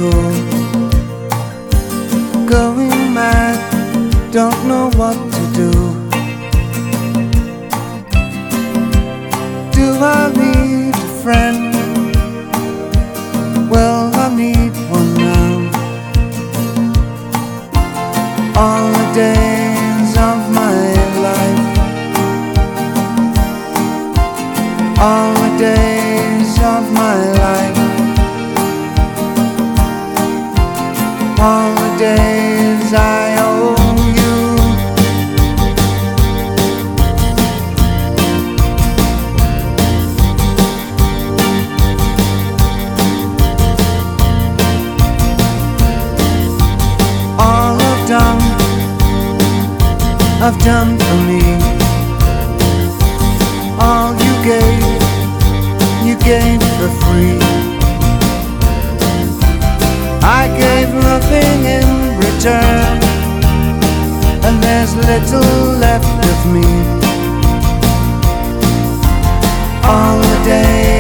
cool, going mad, don't know what to do. Do I need a friend? Well, I need one now. All the days of my life, all the days of my life, all the days I owe you. All I've done for me, all you gave for free. I gave nothing in return, and there's little left of me. All the days